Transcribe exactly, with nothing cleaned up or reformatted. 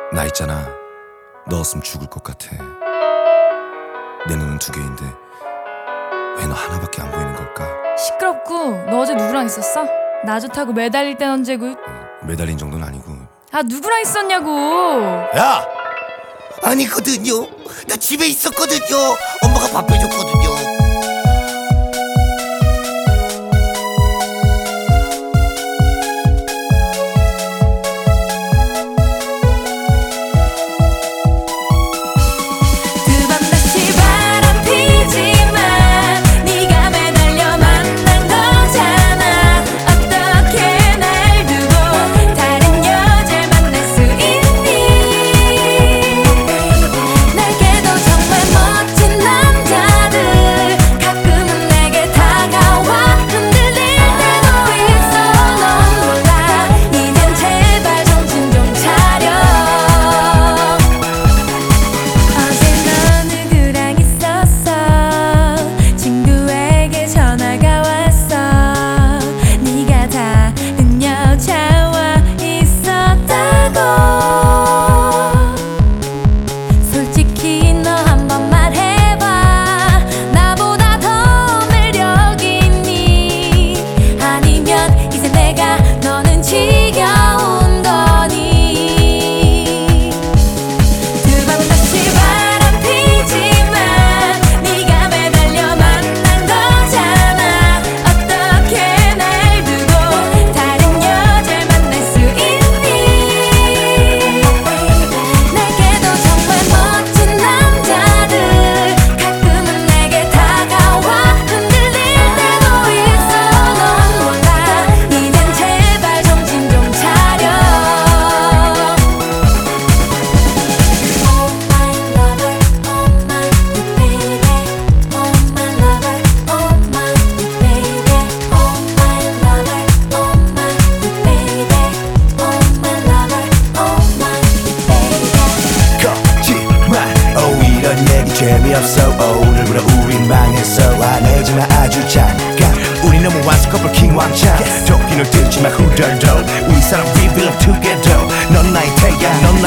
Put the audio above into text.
나 있잖아, 너 없으면 죽을 것 같아. 내 눈은 두 개인데 왜 너 하나밖에 안 보이는 걸까? 시끄럽고. 너 어제 누구랑 있었어? 나 좋다고 매달릴 땐 언제고? 어, 매달린 정도는 아니고. 아, 누구랑 있었냐고. 야! 아니거든요. 나 집에 있었거든요. 엄마가 밥 해줬거든요. 재미없어 오늘부로 우린 망했어 화내지마 아주 잠깐 우리 너무 완수 커플 킹 왕창 도끼를 들지마 후덜덜 우리 사람 we belong together 넌 나의 태양 넌